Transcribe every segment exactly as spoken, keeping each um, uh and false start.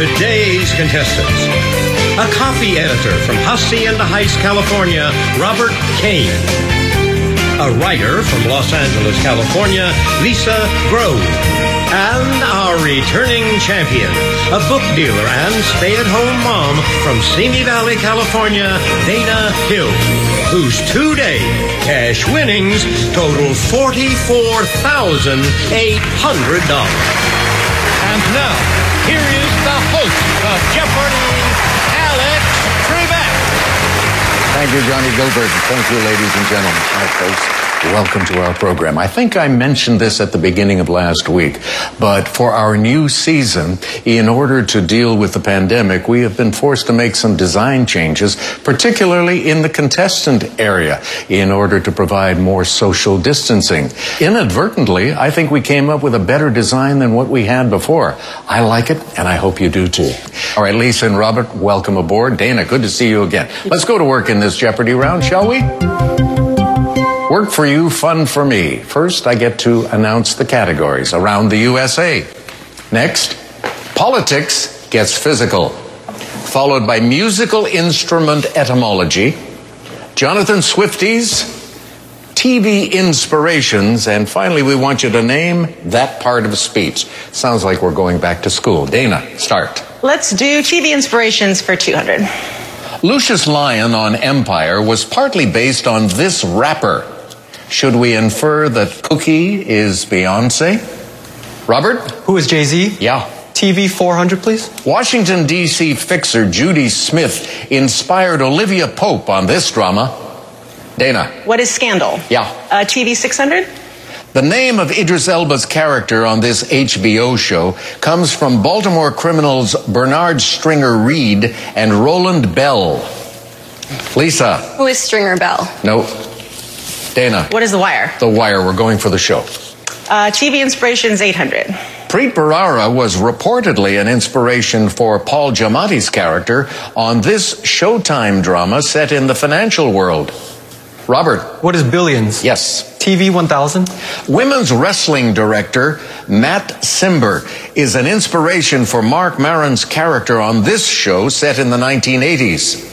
Today's contestants. A copy editor from Hacienda Heights, California, Robert Kane. A writer from Los Angeles, California, Lisa Grove. And our returning champion, a book dealer and stay-at-home mom from Simi Valley, California, Dana Hill, whose two-day cash winnings total forty-four thousand eight hundred dollars. And now, here is the host of Jeopardy, Alex Trebek. Thank you, Johnny Gilbert. Thank you, ladies and gentlemen. Hi, folks. Welcome to our program. I think I mentioned this at the beginning of last week, but for our new season, in order to deal with the pandemic, we have been forced to make some design changes, particularly in the contestant area, in order to provide more social distancing. Inadvertently, I think we came up with a better design than what we had before. I like it, and I hope you do too. All right, Lisa and Robert, welcome aboard. Dana, good to see you again. Let's go to work in this Jeopardy round, shall we? Work for you, fun for me. First, I get to announce the categories around the U S A. Next, politics gets physical, followed by musical instrument etymology, Jonathan Swifties, T V inspirations, and finally, we want you to name that part of a speech. Sounds like we're going back to school. Dana, start. Let's do T V inspirations for two hundred. Lucius Lyon on Empire was partly based on this rapper. Should we infer that Cookie is Beyonce? Robert? Who is Jay-Z? Yeah. T V four hundred, please. Washington, D C fixer Judy Smith inspired Olivia Pope on this drama. Dana? What is Scandal? Yeah. Uh, T V six hundred? The name of Idris Elba's character on this H B O show comes from Baltimore criminals Bernard Stringer Reed and Roland Bell. Lisa? Who is Stringer Bell? No. Dana? What is The Wire? The Wire. We're going for the show. Uh, T V inspirations eight hundred. Preet Bharara was reportedly an inspiration for Paul Giamatti's character on this Showtime drama set in the financial world. Robert? What is Billions? Yes. T V one thousand. Women's wrestling director Matt Simber is an inspiration for Mark Maron's character on this show set in the nineteen eighties.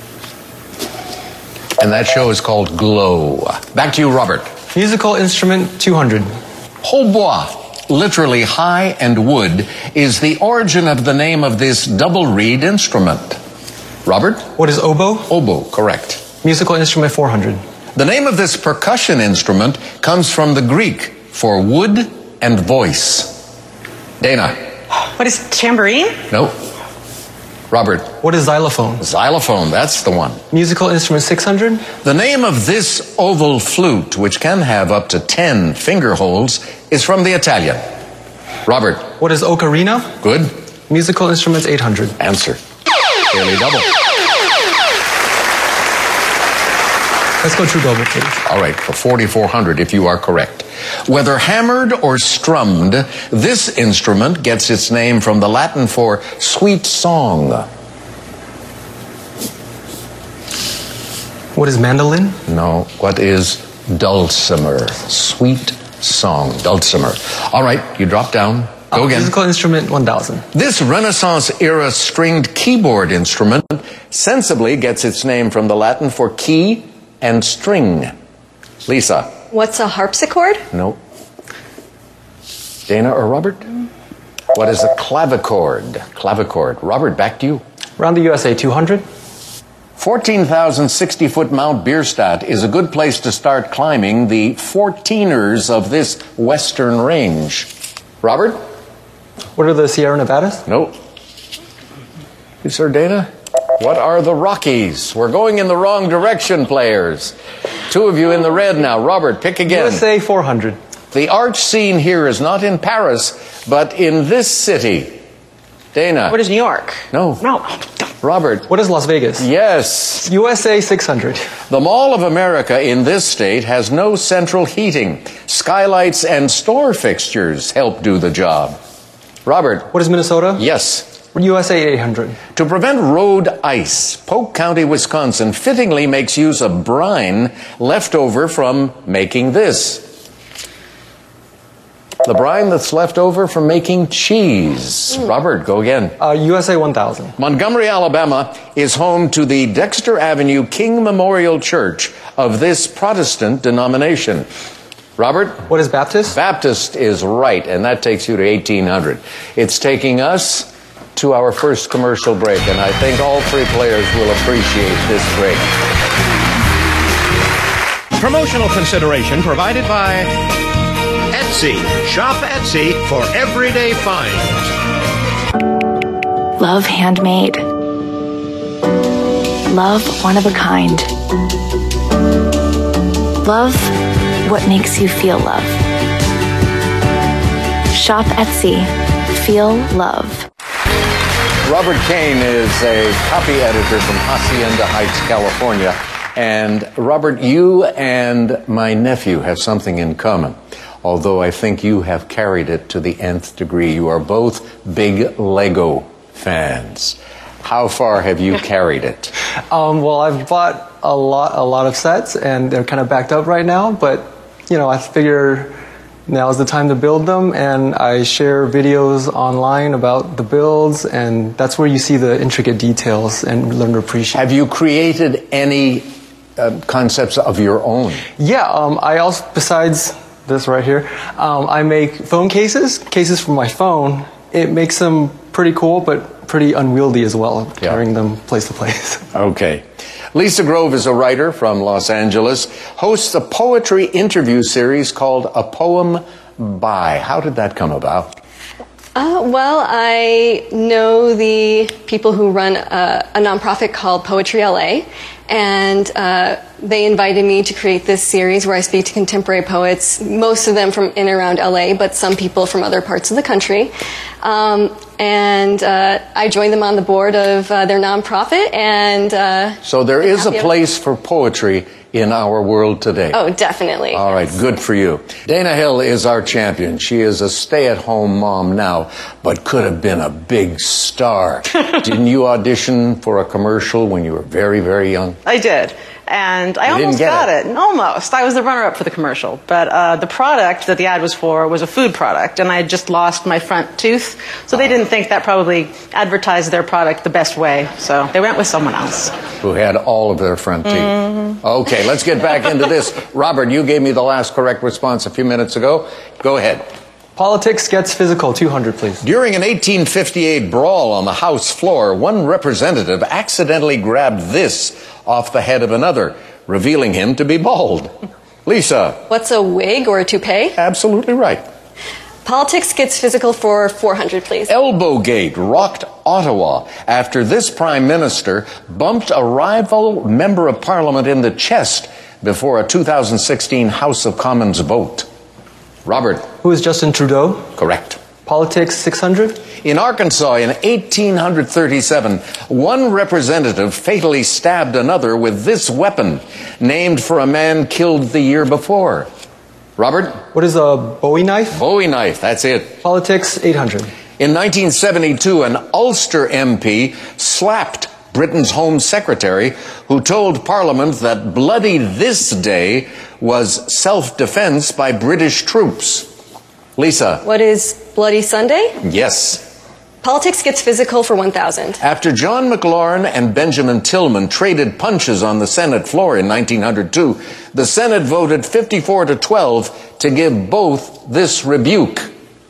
And that show is called Glow. Back to you, Robert. Musical instrument two hundred. Hautbois, literally high and wood, is the origin of the name of this double reed instrument. Robert? What is oboe? Oboe, correct. Musical instrument four hundred. The name of this percussion instrument comes from the Greek for wood and voice. Dana? What is tambourine? No. Robert? What is xylophone? Xylophone, that's the one. Musical instrument six hundred. The name of this oval flute, which can have up to ten finger holes, is from the Italian. Robert? What is ocarina? Good. Musical instruments eight hundred. Answer. Fairly double. Let's go true double, please. All right, for forty-four hundred if you are correct. Whether hammered or strummed, this instrument gets its name from the Latin for sweet song. What is mandolin? No, what is dulcimer? Sweet song, dulcimer. All right, you drop down. Go uh, again. Musical instrument one thousand. This Renaissance-era stringed keyboard instrument sensibly gets its name from the Latin for key and string. Lisa? What's a harpsichord? No. Dana or Robert? What is a clavichord? Clavichord. Robert, back to you. Around the U S A two hundred. fourteen thousand sixty foot Mount Bierstadt is a good place to start climbing the fourteeners of this western range. Robert? What are the Sierra Nevadas? No. You, Sir Dana? What are the Rockies? We're going in the wrong direction, players. Two of you in the red now. Robert, pick again. U S A four hundred. The arch scene here is not in Paris, but in this city. Dana. What is New York? No. No. Robert. What is Las Vegas? Yes. U S A six hundred. The Mall of America in this state has no central heating. Skylights and store fixtures help do the job. Robert. What is Minnesota? Yes. U S A eight hundred. To prevent road ice, Polk County, Wisconsin fittingly makes use of brine left over from making this. The brine that's left over from making cheese. Mm. Robert, go again. Uh, U S A one thousand. Montgomery, Alabama is home to the Dexter Avenue King Memorial Church of this Protestant denomination. Robert? What is Baptist? Baptist is right, and that takes you to eighteen hundred. It's taking us to our first commercial break, and I think all three players will appreciate this break. Promotional consideration provided by Etsy. Shop Etsy for everyday finds. Love handmade. Love one of a kind. Love what makes you feel love. Shop Etsy. Feel love. Robert Kane is a copy editor from Hacienda Heights, California. And Robert, you and my nephew have something in common, although I think you have carried it to the nth degree. You are both big Lego fans. How far have you carried it? Um, well, I've bought a lot, a lot of sets, and they're kind of backed up right now. But you know, I figure now is the time to build them, and I share videos online about the builds, and that's where you see the intricate details and learn to appreciate. Have you created any uh, concepts of your own? Yeah, um, I also, besides this right here, um, I make phone cases, cases for my phone. It makes them pretty cool, but pretty unwieldy as well, Yeah. carrying them place to place. Okay. Lisa Grove is a writer from Los Angeles, hosts a poetry interview series called A Poem By. How did that come about? Uh, well, I know the people who run a, a nonprofit called Poetry L A, and uh, they invited me to create this series where I speak to contemporary poets, most of them from in and around L A, but some people from other parts of the country. Um, and uh, I joined them on the board of uh, their nonprofit, and uh, So there is a happy- place for poetry in our world today. Oh, definitely. All right, good for you. Dana Hill is our champion. She is a stay-at-home mom now, but could have been a big star. Didn't you audition for a commercial when you were very, very young? I did. And I You didn't almost get got it. it. Almost. I was the runner-up for the commercial. But uh, the product that the ad was for was a food product, and I had just lost my front tooth. So they didn't think that probably advertised their product the best way. So they went with someone else. Who had all of their front teeth. Mm-hmm. Okay, let's get back into this. Robert, you gave me the last correct response a few minutes ago. Go ahead. Politics gets physical. two hundred, please. During an eighteen fifty-eight brawl on the House floor, one representative accidentally grabbed this off the head of another, revealing him to be bald. Lisa. What's a wig or a toupee? Absolutely right. Politics gets physical for four hundred, please. Elbowgate rocked Ottawa after this prime minister bumped a rival member of parliament in the chest before a two thousand sixteen House of Commons vote. Robert. Who is Justin Trudeau? Correct. Politics six hundred. In Arkansas in eighteen thirty-seven, one representative fatally stabbed another with this weapon, named for a man killed the year before. Robert? What is a Bowie knife? Bowie knife, that's it. Politics eight hundred. In nineteen seventy-two, an Ulster M P slapped Britain's Home Secretary, who told Parliament that bloody this day was self-defense by British troops. Lisa. What is Bloody Sunday? Yes. Politics gets physical for one thousand. After John McLaurin and Benjamin Tillman traded punches on the Senate floor in nineteen oh two, the Senate voted fifty-four to twelve to give both this rebuke.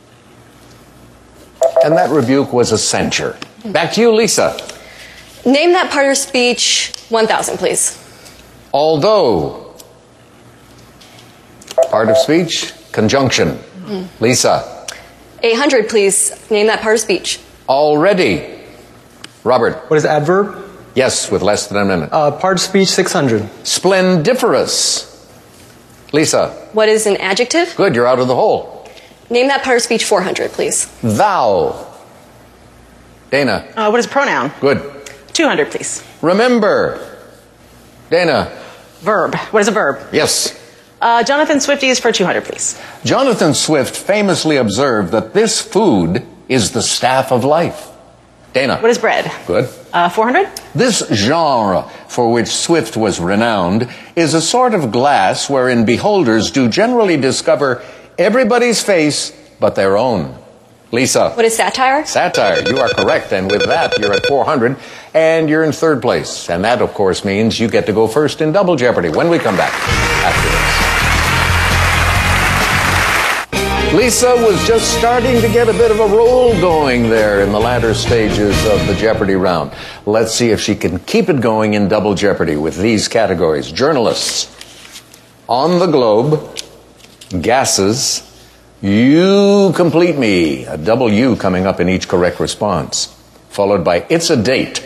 And that rebuke was a censure. Back to you, Lisa. Name that part of speech one thousand, please. Although. Part of speech, conjunction. Mm. Lisa. eight hundred, please. Name that part of speech. Already. Robert. What is adverb? Yes, with less than a minute. Uh, part of speech six hundred. Splendiferous. Lisa. What is an adjective? Good, you're out of the hole. Name that part of speech four hundred, please. Thou. Dana. Uh, what is a pronoun? Good. two hundred, please. Remember. Dana. Verb. What is a verb? Yes. Uh, Jonathan Swifties for two hundred, please. Jonathan Swift famously observed that this food is the staff of life. Dana. What is bread? Good. Uh, four hundred? This genre, for which Swift was renowned, is a sort of glass wherein beholders do generally discover everybody's face but their own. Lisa. What is satire? Satire. You are correct. And with that, you're at four hundred, and you're in third place. And that, of course, means you get to go first in Double Jeopardy when we come back after this. Lisa was just starting to get a bit of a roll going there in the latter stages of the Jeopardy round. Let's see if she can keep it going in Double Jeopardy with these categories. Journalists, on the globe, gases, you complete me, a double U coming up in each correct response, followed by it's a date.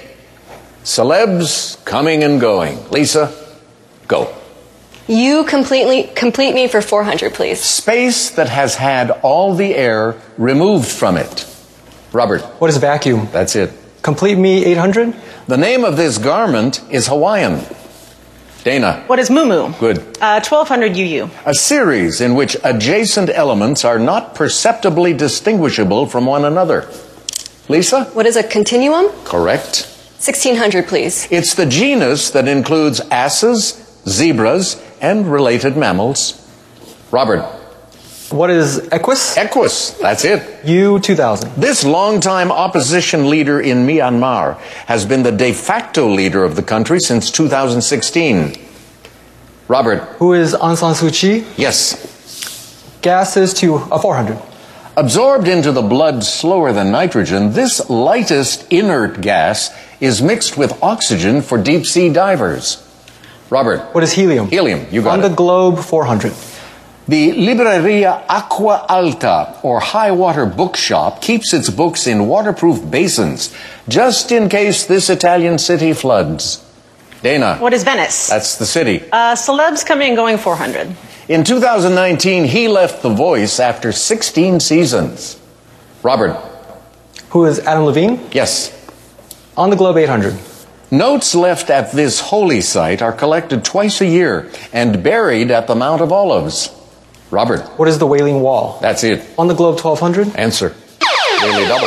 Celebs coming and going. Lisa, go. You completely complete me for four hundred, please. Space that has had all the air removed from it. Robert. What is vacuum? That's it. Complete me eight hundred. The name of this garment is Hawaiian. Dana. What is Mumu? Good. Uh, twelve hundred U U. A series in which adjacent elements are not perceptibly distinguishable from one another. Lisa? What is a continuum? Correct. sixteen hundred, please. It's the genus that includes asses, zebras, and related mammals. Robert. What is equus? Equus. That's it. U two thousand. This longtime opposition leader in Myanmar has been the de facto leader of the country since two thousand sixteen. Robert. Who is Aung San Suu Kyi? Yes. Gases to uh, four hundred. Absorbed into the blood slower than nitrogen, this lightest inert gas is mixed with oxygen for deep sea divers. Robert. What is helium? Helium. You got On it. the globe, four hundred. The Libreria Acqua Alta, or high water bookshop, keeps its books in waterproof basins, just in case this Italian city floods. Dana. What is Venice? That's the city. Uh, celebs coming and going four hundred. In two thousand nineteen, he left The Voice after sixteen seasons. Robert. Who is Adam Levine? Yes. On the globe, eight hundred. Notes left at this holy site are collected twice a year and buried at the Mount of Olives. Robert. What is the Wailing Wall? That's it. On the globe, twelve hundred. Answer. Daily double.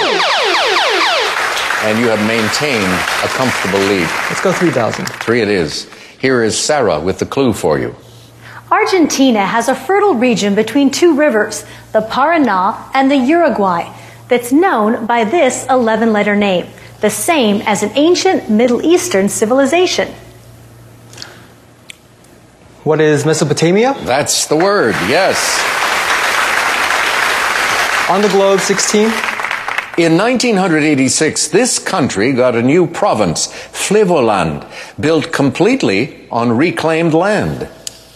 And you have maintained a comfortable lead. Let's go three thousand. Three it is. Here is Sarah with the clue for you. Argentina has a fertile region between two rivers, the Paraná and the Uruguay, that's known by this eleven-letter name, the same as an ancient Middle Eastern civilization. What is Mesopotamia? That's the word, yes. On the globe, sixteen. In nineteen eighty-six, this country got a new province, Flevoland, built completely on reclaimed land.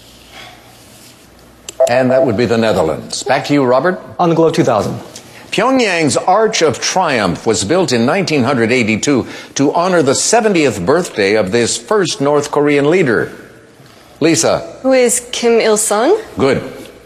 And that would be the Netherlands. Back to you, Robert. On the globe, two thousand. Pyongyang's Arch of Triumph was built in nineteen eighty-two to honor the seventieth birthday of this first North Korean leader. Lisa. Who is Kim Il-sung? Good.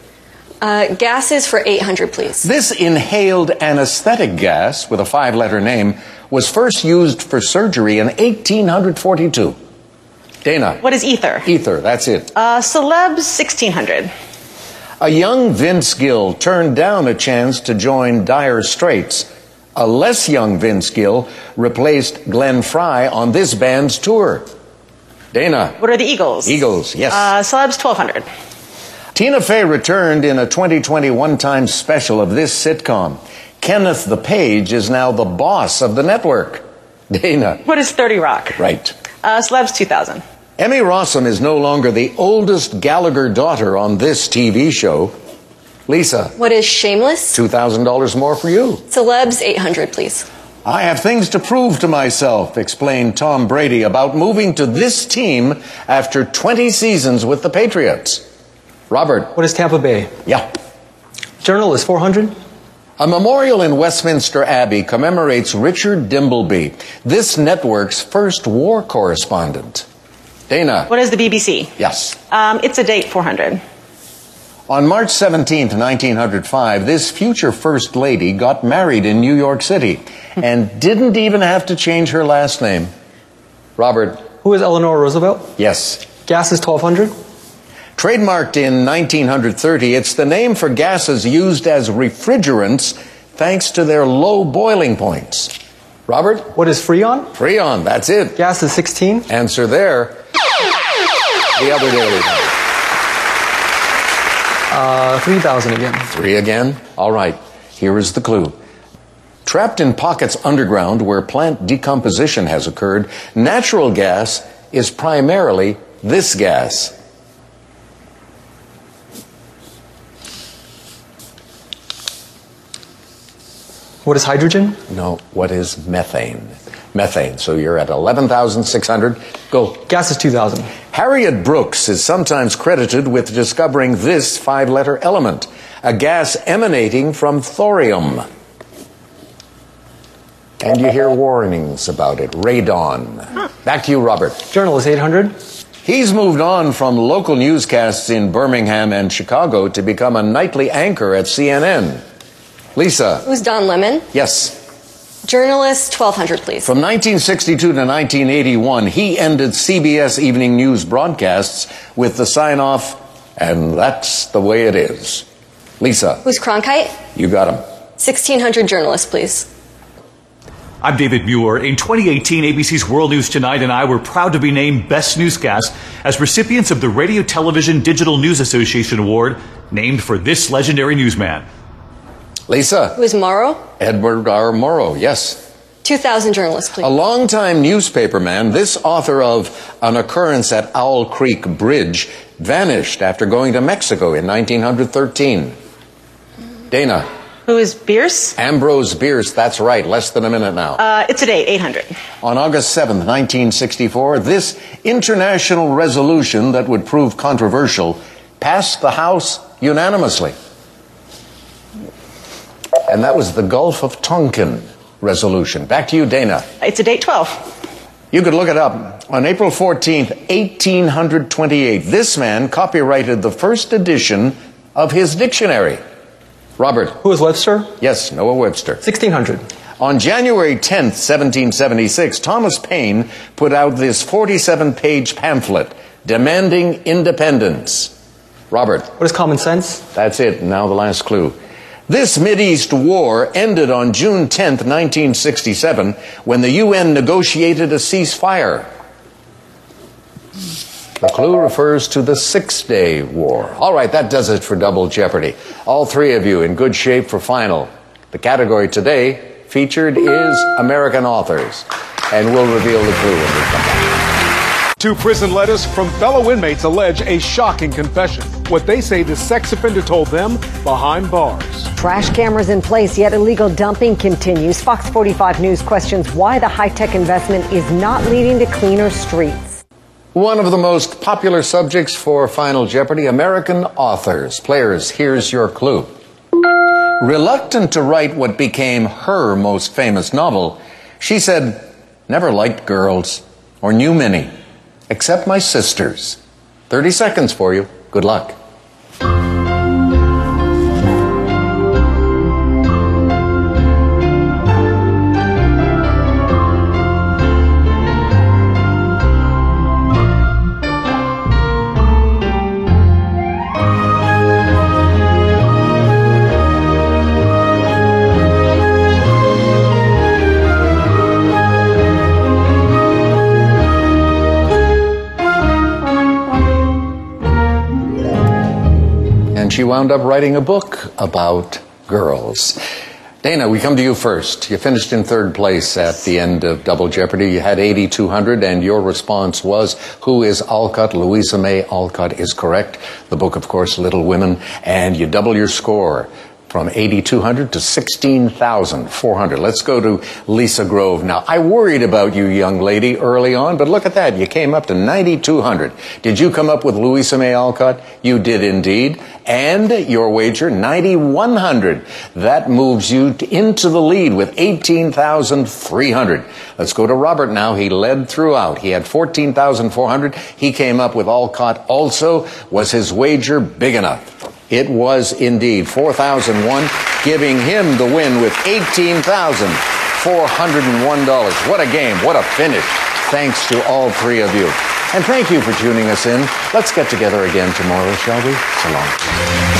Uh, gases for eight hundred, please. This inhaled anesthetic gas, with a five-letter name, was first used for surgery in eighteen forty-two. Dana. What is ether? Ether, that's it. Uh, celebs, sixteen hundred. A young Vince Gill turned down a chance to join Dire Straits. A less young Vince Gill replaced Glenn Frey on this band's tour. Dana. What are the Eagles? Eagles, yes. Uh, celebs, twelve hundred. Tina Fey returned in a twenty twenty one-time special of this sitcom. Kenneth the Page is now the boss of the network. Dana. What is thirty Rock? Right. Uh, celebs, two thousand. Emmy Rossum is no longer the oldest Gallagher daughter on this T V show. Lisa. What is Shameless? two thousand dollars more for you. Celebs, eight hundred, please. I have things to prove to myself, explained Tom Brady about moving to this team after twenty seasons with the Patriots. Robert. What is Tampa Bay? Yeah. Journal is four hundred. A memorial in Westminster Abbey commemorates Richard Dimbleby, this network's first war correspondent. Dana. What is the B B C? Yes. Um, it's a date, four hundred. On March seventeenth, nineteen oh five, this future First Lady got married in New York City and didn't even have to change her last name. Robert. Who is Eleanor Roosevelt? Yes. Gas is twelve hundred. Trademarked in nineteen thirty, it's the name for gases used as refrigerants thanks to their low boiling points. Robert? What is Freon? Freon, that's it. Gas is sixteen. Answer there. The other daily. Uh, three thousand again. Three again? All right. Here is the clue. Trapped in pockets underground where plant decomposition has occurred, natural gas is primarily this gas. What is hydrogen? No, what is methane? Methane. So you're at eleven thousand six hundred. Go. Gas is two thousand. Harriet Brooks is sometimes credited with discovering this five-letter element, a gas emanating from thorium. And you hear warnings about it. Radon. Back to you, Robert. Journalist eight hundred. He's moved on from local newscasts in Birmingham and Chicago to become a nightly anchor at C N N. Lisa. Who's Don Lemon? Yes. Journalist twelve hundred, please. From nineteen sixty-two to nineteen eighty-one, he ended C B S Evening News broadcasts with the sign-off, and that's the way it is. Lisa. Who's Cronkite? You got him. sixteen hundred, journalist, please. I'm David Muir. In twenty eighteen, A B C's World News Tonight and I were proud to be named Best Newscast as recipients of the Radio Television Digital News Association Award, named for this legendary newsman. Lisa. Who is Morrow? Edward R. Morrow, yes. two thousand, journalist, please. A longtime newspaperman, this author of An Occurrence at Owl Creek Bridge vanished after going to Mexico in nineteen thirteen. Dana. Who is Bierce? Ambrose Bierce, that's right, less than a minute now. Uh, it's a date, eight hundred. On August seventh, nineteen sixty-four, this international resolution that would prove controversial passed the House unanimously. And that was the Gulf of Tonkin resolution. Back to you, Dana. It's a date, twelve. You could look it up. On April fourteenth, eighteen twenty-eight, this man copyrighted the first edition of his dictionary. Robert. Who is Webster? Yes, Noah Webster. sixteen hundred. On January tenth, seventeen seventy-six, Thomas Paine put out this forty-seven page pamphlet demanding independence. Robert. What is common sense? That's it. Now the last clue. This Mideast war ended on June tenth, nineteen sixty-seven, when the U N negotiated a ceasefire. The clue refers to the Six-Day War. All right, that does it for Double Jeopardy. All three of you in good shape for final. The category today featured is American authors. And we'll reveal the clue when we come back. Two prison letters from fellow inmates allege a shocking confession. What they say the sex offender told them behind bars. Trash cameras in place, yet illegal dumping continues. Fox forty-five News questions why the high-tech investment is not leading to cleaner streets. One of the most popular subjects for Final Jeopardy, American authors. Players, here's your clue. Reluctant to write what became her most famous novel, she said, "Never liked girls or knew many, except my sisters." thirty seconds for you. Good luck. She wound up writing a book about girls. Dana, we come to you first. You finished in third place at the end of Double Jeopardy. You had eighty-two hundred, and your response was, who is Alcott? Louisa May Alcott is correct. The book, of course, Little Women. And you double your score from eighty-two hundred to sixteen thousand four hundred. Let's go to Lisa Grove now. I worried about you, young lady, early on, but look at that. You came up to ninety-two hundred. Did you come up with Louisa May Alcott? You did indeed. And your wager, ninety-one hundred. That moves you into the lead with eighteen thousand three hundred. Let's go to Robert now. He led throughout. He had fourteen thousand four hundred. He came up with Alcott also. Was his wager big enough? It was indeed. four thousand one, giving him the win with eighteen thousand four hundred one dollars. What a game. What a finish. Thanks to all three of you. And thank you for tuning us in. Let's get together again tomorrow, shall we? So long.